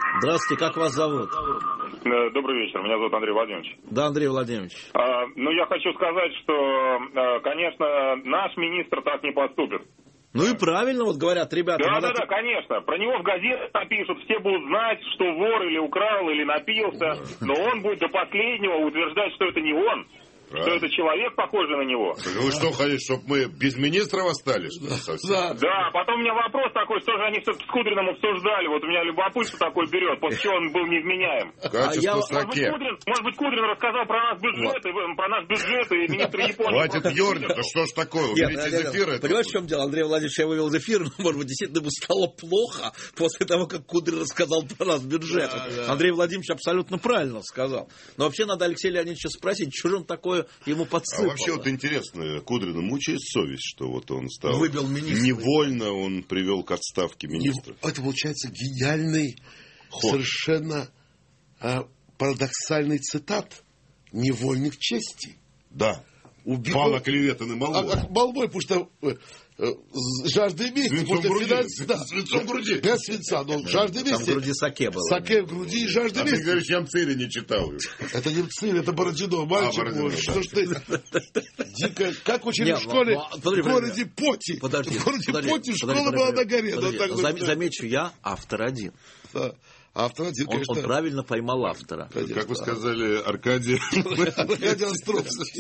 Здравствуйте, как вас зовут? Добрый вечер, меня зовут Андрей Владимирович. Да, Андрей Владимирович. А, ну, я хочу сказать, что, конечно, наш министр так не поступит. Ну и правильно, вот говорят, ребята... Да, надо... да, да, конечно. Про него в газетах напишут, все будут знать, что вор или украл, или напился, но он будет до последнего утверждать, что это не он. Правильно. Что это человек, похожий на него. Вы что, хотите, чтобы мы без министров остались? Да. Да, потом у меня вопрос такой, что же они все-таки с Кудриным обсуждали. Вот у меня любопытство такое берет, после чего он был невменяем. Качество а я, саке. Может быть, Кудрин, может быть, Кудрин рассказал про наш бюджет, вот. и, про наш бюджет, и министр Японии... Хватит ернить, да что ж такое, уберите из эфира. Понимаешь, в чем дело? Андрей Владимирович, я вывел из эфира, но, может быть, действительно ему стало плохо после того, как Кудрин рассказал про наш бюджет. Да, да. Андрей Владимирович абсолютно правильно сказал. Но вообще надо Алексея Леонидовича спросить, что же он такое ему подсыпал. А вообще вот интересно, Кудрина мучает совесть, что вот он стал... Выбил министра. Невольно он привел к отставке министра. Это получается гениальный, Ход. совершенно а, парадоксальный цитат. Невольник чести. Да. Убил... Пал оклеветанный молвой. А, молвой, потому что... жажды мести. Свинцом в груди. Финанс... Да. Свинцом в груди. Без свинца, но жажды мести. Там в груди саке было. Саке в груди и жажды а мести. ты говоришь, я Мцири не читал. Это не Мцири, это Бородино. Мальчик а, мой, что ж ты... Дико... Как учили в школе в городе Поти. Подожди. В городе подожди, Поти подожди, школа подожди, была на горе. Подожди, так Зам, замечу, я автор один. Да. Автор один, он, конечно. он правильно поймал автора. Конечно. Как вы сказали, Аркадий... Аркадий Островский.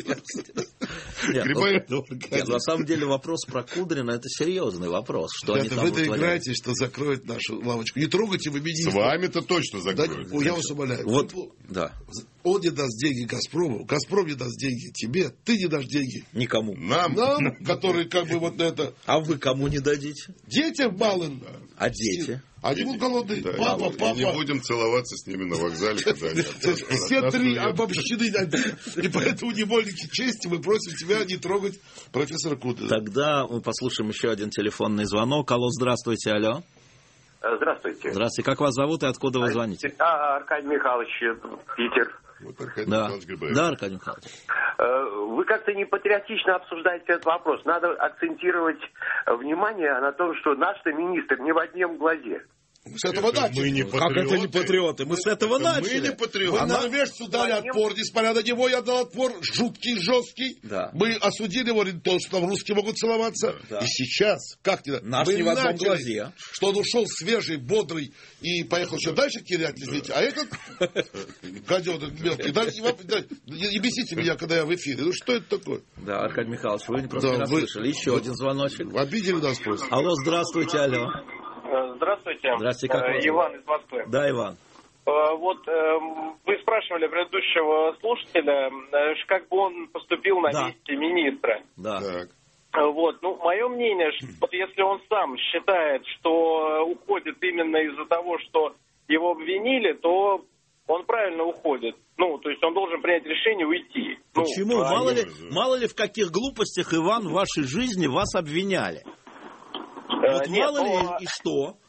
Нет, на самом деле вопрос про Кудрина — это серьезный вопрос. Что они там вы-то играете, что закроют нашу лавочку. Не трогайте вы министра. С вами-то точно закроют. Я вас умоляю. Вот, да. Он не даст деньги Газпрому, Газпром не даст деньги тебе, ты не дашь деньги. Никому. Нам. Нам, которые как бы вот это... А вы кому не дадите? Детям малым. А дети? Они будут голодные. Да, папа, и папа. Не будем целоваться с ними на вокзале, когда они все три обобщены. И поэтому невольники чести мы просим тебя не трогать профессора Кудрина. Тогда мы послушаем еще один телефонный звонок. Алло, здравствуйте, алло. Здравствуйте. Здравствуйте. Как вас зовут и откуда вы звоните? А, Аркадий Михайлович, Питер. Вот Аркадий да. Михайлович да, Аркадий Михайлович. Вы как-то не патриотично обсуждаете этот вопрос. Надо акцентировать внимание на том, что наш-то министр не в одном глазе. Мы с этого начали. Мы не как это не патриоты? Мы с этого начали. Мы не патриоты. Вы норвежцу дали отпор, несмотря на него я дал отпор, жуткий, жесткий. Да. Мы осудили его, то, что там русские могут целоваться. Да. И сейчас, как не Наш мы не в одном начали, глазе. Что он ушел свежий, бодрый и поехал еще дальше терять, извините. А этот гаденыш мелкий. Да, не бесите меня, когда я в эфире. Ну что это такое? Да, Аркадий Михайлович, вы не просто да, расслышали. Еще вы, один звоночек. Обидели нас просто. Алло, здравствуйте, алло. Здравствуйте. Здравствуйте, как вас? Иван из Москвы. Да, Иван. Вот вы спрашивали предыдущего слушателя, как бы он поступил на да. месте министра. Да. Так. Вот, ну, мое мнение, что если он сам считает, что уходит именно из-за того, что его обвинили, то он правильно уходит. Ну, то есть он должен принять решение уйти. Почему? Ну, мало, ли, мало ли в каких глупостях, Иван, в вашей жизни вас обвиняли? Вот Нет, мало но... ли и что?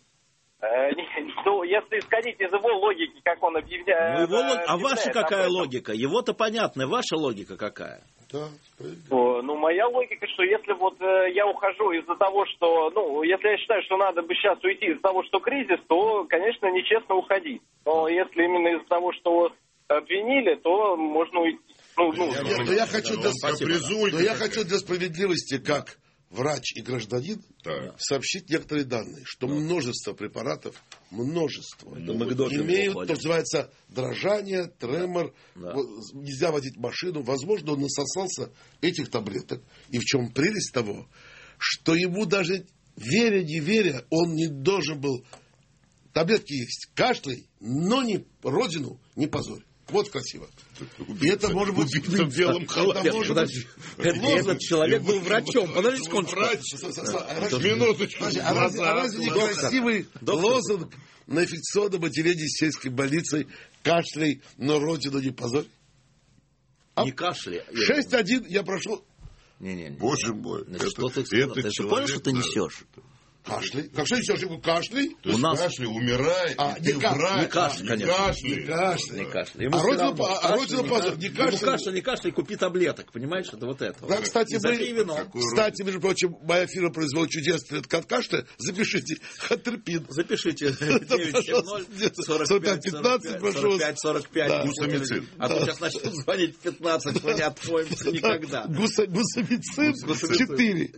Ну, если исходить из его логики, как он объявляет... Ну, его, а ваша какая логика? Его-то понятно, ваша логика какая? Да, ну, моя логика, что если вот э, я ухожу из-за того, что... Ну, если я считаю, что надо бы сейчас уйти из-за того, что кризис, то, конечно, нечестно уходить. Но если именно из-за того, что обвинили, то можно уйти. Ну, ну, я, я, но я хочу для, но я хочу для справедливости, как врач и гражданин, да. сообщить некоторые данные, что да. множество препаратов, множество, имеют, то, что называется, дрожание, тремор, да. нельзя водить машину. Возможно, он насосался этих таблеток. И в чем прелесть того, что ему даже веря, не веря, он не должен был... Таблетки есть, кашляй, но не родину не позорь. Вот красиво. И это может быть в белом халате. Этот человек был врачом. Подождите, он врач. Минуточку. А разве не красивый лозунг на инфекционном отделении сельской больницы «Кашляй, но родину не позорь»? Не кашляй. шесть один я прошу. Не-не-не. Боже мой. Что ты понял, что ты несешь? Кашляй. Как что несешь ему кашляй? То есть нас... кашляй, умирай, а, и ты не врач. Не кашляй, конечно. Не кашляй. Не кашляй. А родину, равно, а родину позор, не кашляй. Ему кашляй, не кашляй, купи таблеток, понимаешь, это вот это. Да, кстати, мы, кстати, между прочим, моя фирма производит чудесный от кашля. Запишите, Хатерпин. Запишите. девять семь ноль сорок пять пятнадцать, сорок пять сорок пять. Гусамицин. А то сейчас начнут звонить в пятнадцать, мы не отмоемся никогда. Гусамицин четыре.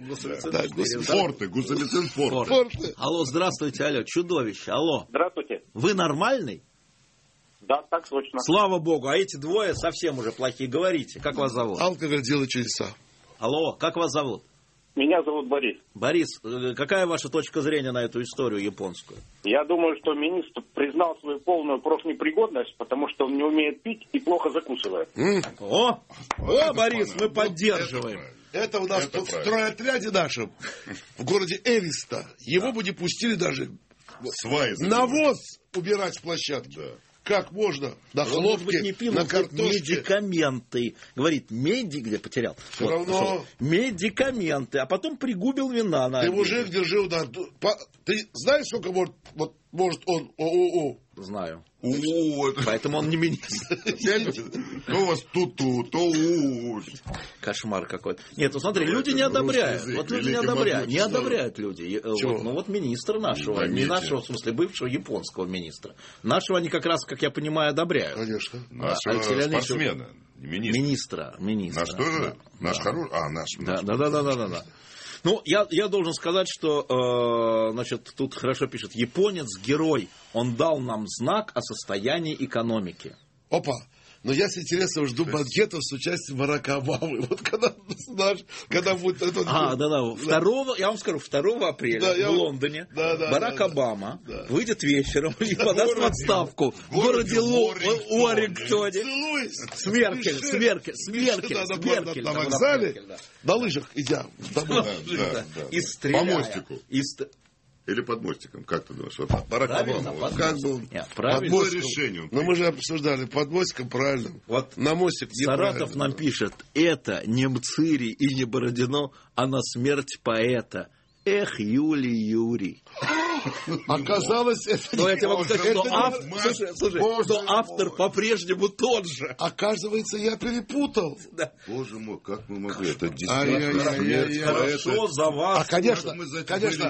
Форте, гусамицин форте. Алло, здравствуйте, алло, чудовище, алло. Здравствуйте. Вы нормальный? Да, так точно. Слава богу, а эти двое совсем уже плохие. Говорите, как вас зовут? Алкоголь делает чудеса. Алло, как вас зовут? Меня зовут Борис. Борис, какая ваша точка зрения на эту историю японскую? Я думаю, что министр признал свою полную профнепригодность, потому что он не умеет пить и плохо закусывает. Mm. О, о, Борис, мы поддерживаем. Это у нас Это в стройотряде нашем, в городе Элиста, его бы не пустили даже навоз убирать с площадки. Да. Как можно? На он, хлопке, может быть, не пил, на картошке. Медикаменты. Говорит, меди... Где потерял? Все вот, равно... Пошел. Медикаменты. А потом пригубил вина на Ты, обед. мужик, держи удар. Ты знаешь, сколько может, вот, может он ООО? Знаю. О, поэтому он не министр. То у вас ту-ту, то у Кошмар какой-то. Нет, ну смотри, люди не одобряют. Вот люди не одобряют. Не одобряют люди. Вот, ну вот министр нашего, не нашего, в смысле, бывшего японского министра. Нашего они как раз, как я понимаю, одобряют. Конечно. Нашего спортсмена. Министра. Министра. Наш тоже? Наш хороший? А, наш. Да, да, да, да, да. Ну, я, я должен сказать, что, э, значит, тут хорошо пишет, японец герой, он дал нам знак о состоянии экономики. Опа, но я с интересом жду банкетов с участием Барака Обамы. Вот когда, знаешь, когда будет... Это, а, да, да, второго, я вам скажу, второго апреля да, в я... Лондоне да, да, Барак да, Обама да. выйдет вечером и подаст в отставку в городе Уоррингтоне. С Меркель, с Меркель, с Меркель, с Меркель. На вокзале, на лыжах идя домой. И стреляя. По мостику. Или под мостиком, как ты думаешь? Вот Барак Обама, вот как был под решением. Но мы же обсуждали, под мостиком правильно. Вот на мостик Саратов нам пишет, это не Мцири и не Бородино, а на смерть поэта. Эх, Юлий, Юрий. Оказалось, это но я тебе могу сказать, что автор, слушай, слушай, что автор по-прежнему тот же. Оказывается, я перепутал. Да. Боже мой, как мы могли? Это действительно хорошо за вас. А, конечно, конечно,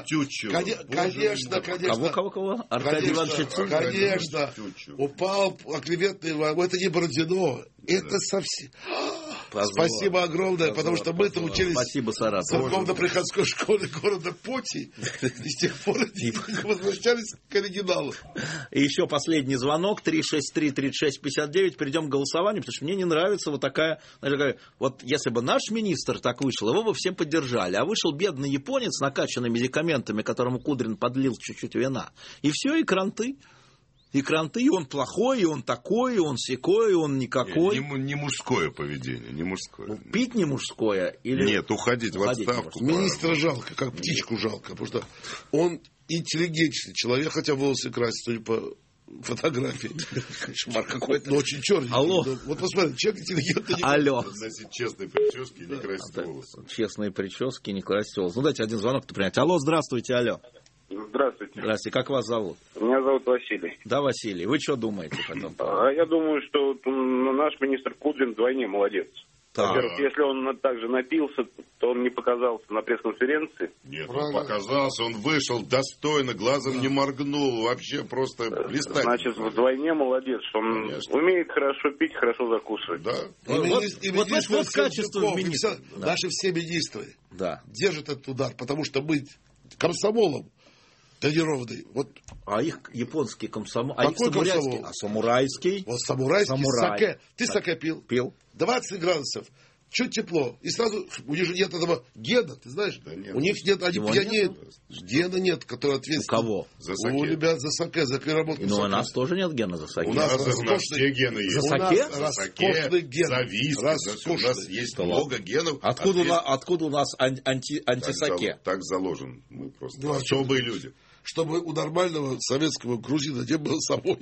конечно, конечно. Кого, кого, кого? Аркадий Иванович Цой? Конечно. Упал оклеветный, это не Бородино. Это совсем... Позвал. Спасибо огромное, позвал, потому что мы-то учились Спасибо, Саратов. в церковно-приходской школе города Поти, и с тех пор возвращались к оригиналу. И еще последний звонок, три шесть три тридцать шесть пятьдесят девять, перейдем к голосованию, потому что мне не нравится вот такая, вот если бы наш министр так вышел, его бы все поддержали, а вышел бедный японец, накачанный медикаментами, которому Кудрин подлил чуть-чуть вина, и все, и кранты. И кранты, и он плохой, и он такой, и он сякой, и он никакой. Не, не мужское поведение, не мужское. Ну, пить не мужское? Или... Нет, уходить, уходить в отставку. Министра жалко, как птичку жалко, потому что он интеллигентный человек, хотя волосы красит, судя по фотографии. Кошмар какой-то. Но очень черный. Алло. Вот посмотри, человек интеллигентный. Алло. Носить честные прически и не красить волосы. Честные прически и не красить волосы. Ну, дайте один звонок-то принять. Алло, здравствуйте, алло. Здравствуйте. Здравствуйте. Как вас зовут? Меня зовут Василий. Да, Василий. Вы что думаете потом? А я думаю, что наш министр Кудрин вдвойне молодец. Так. Во-первых, если он также напился, то он не показался на пресс-конференции. Нет, он показался, он вышел достойно, глазом не моргнул, вообще просто блистательно. Значит, вдвойне молодец, что он Конечно. умеет хорошо пить, хорошо закусывать. Да. И вот, министр, вот, вот, вот качество министра. Да. Наши все министры да. держат этот удар, потому что быть комсомолом тренированный. Вот. А их японский комсомол. А их самурайский. Комсомол? А самурайский? Вот самурайский. Самурай. Саке. Ты саке пил? Пил. двадцать градусов. Чуть тепло. И сразу у них же нет этого гена, ты знаешь? Да нет, у них нет, они пьянеют. Гена нет, который ответственный. У кого? За саке. У ребят за саке, за переработку. Но у нас тоже нет гена за саке. У нас, у нас все гены есть. За саке? За саке, ген. За виски. У нас есть много генов. Откуда, у нас, откуда у нас анти, антисаке? Так, так заложен. Мы просто да, особые люди. Чтобы у нормального советского грузина не было самой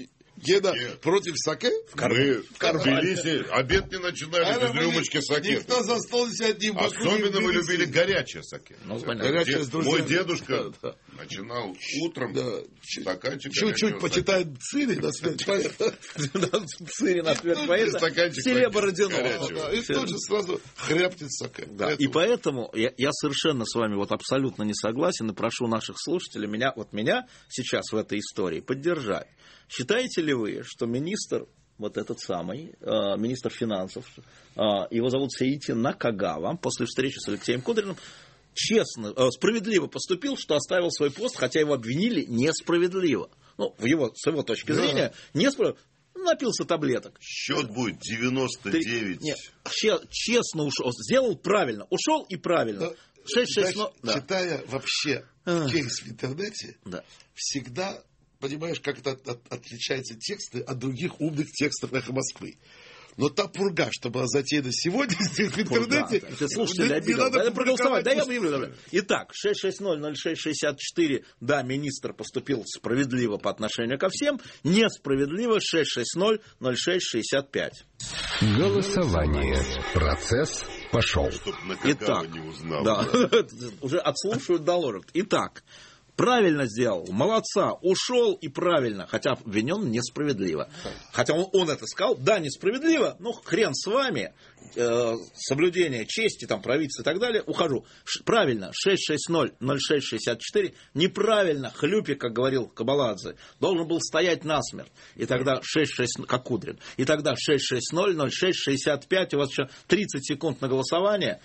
Гена, против саке? В Мы в Тбилиси обед не начинали а без рюмочки саке. Никто за стол не сядет, не Особенно мы любили горячее саке. Ну, горячее с друзьями. Мой дедушка да, да. начинал утром да. стаканчик. Чуть-чуть почитает цири на смерть поэта. Цири на смерть поэта. Сергея Бородинова. И тут же сразу хряпнет саке. И поэтому я совершенно с вами вот абсолютно не согласен и прошу наших слушателей меня, вот меня сейчас в этой истории поддержать. Считаете ли вы, что министр, вот этот самый, э, министр финансов, э, его зовут Сеити Накагава, после встречи с Алексеем Кудриным, честно, э, справедливо поступил, что оставил свой пост, хотя его обвинили несправедливо. Ну, в его, с его точки зрения, да. несправедливо. Напился таблеток. Счет будет девяносто девять. Нет, честно ушел, сделал правильно, ушел и правильно. Да. шесть шесть ноль. Да. Читая вообще а. кейс в интернете, да. всегда понимаешь, как это от, от, отличаются тексты от других умных текстов «Эхо Москвы». Но та пурга, что была затеяна сегодня в интернете... Пурга. Слушайте, не, не надо проголосовать. Да, я объявлю. Итак, шесть шесть ноль ноль шесть шестьдесят четыре. Да, министр поступил справедливо по отношению ко всем. Несправедливо шесть шесть ноль ноль шесть шестьдесят пять. Голосование. Процесс пошел. Итак, да, уже отслушивают, доложат. Итак, правильно сделал, молодца, ушел и правильно, хотя обвинен несправедливо. Хотя он, он это сказал, да, несправедливо, ну хрен с вами, э, соблюдение чести, там, правительства и так далее, ухожу. Ш, правильно, шесть шесть ноль ноль шесть шестьдесят четыре, неправильно, хлюпик, как говорил Кабаладзе, должен был стоять насмерть. И тогда шесть шесть, как Кудрин, и тогда шесть шесть ноль ноль шесть шестьдесят пять, у вас еще тридцать секунд на голосование.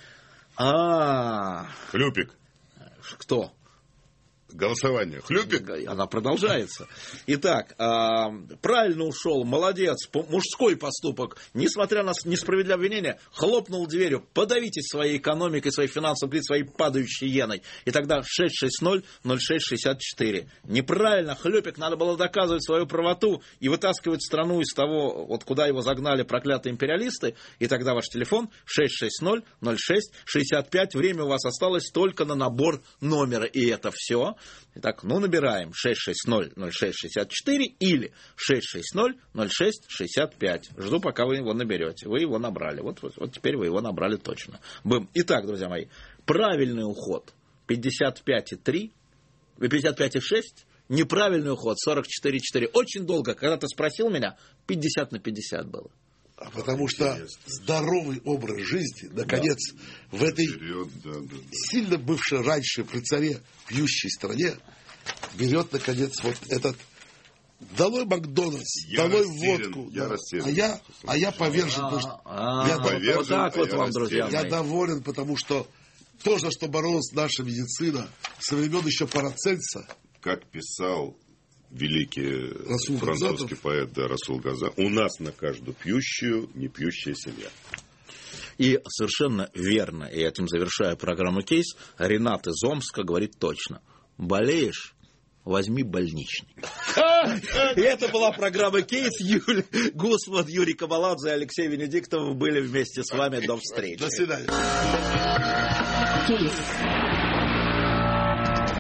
А-а-а. Хлюпик. Кто? Голосование. Хлюпик. Она продолжается. Итак, э, правильно ушел, молодец, мужской поступок, несмотря на несправедливое обвинение, хлопнул дверью, подавитесь своей экономикой, своей финансовой, своей падающей иеной. И тогда шесть шесть ноль ноль шесть шестьдесят четыре. Неправильно, Хлюпик, надо было доказывать свою правоту и вытаскивать страну из того, вот куда его загнали проклятые империалисты. И тогда ваш телефон шесть шесть ноль ноль шесть шестьдесят пять. Время у вас осталось только на набор номера. И это все. Итак, ну набираем шесть шесть ноль ноль шесть шестьдесят четыре или шесть шесть ноль ноль шесть шестьдесят пять. Жду, пока вы его наберете. Вы его набрали. Вот, вот, вот теперь вы его набрали точно. Бым. Итак, друзья мои, правильный уход пятьдесят пять и три, пятьдесят пять и шесть. Неправильный уход сорок четыре и четыре. Очень долго, когда ты спросил меня, пятьдесят на пятьдесят было. А потому что интересно. Здоровый образ жизни, наконец, да. в этой Вперед, да, да, да. сильно бывшей раньше при царе пьющей стране, берет, наконец, вот этот долой Макдональдс, я долой растерян, водку. Я да. а, я, а я повержен. А, что, а, я повержен, вот так а вот вам, друзья Я мои. доволен, потому что то, за что боролась наша медицина со времен еще Парацельса. Как писал великий Расул французский Газатов. поэт да, Расул Газа, у нас на каждую пьющую не пьющая семья. И совершенно верно, и этим завершая программу «Кейс», Ренат из Омска говорит точно. Болеешь? Возьми больничный. И это была программа «Кейс». Юлия Гусман, Юрий Кабаладзе и Алексей Венедиктов были вместе с вами. До встречи. До свидания. Кейс.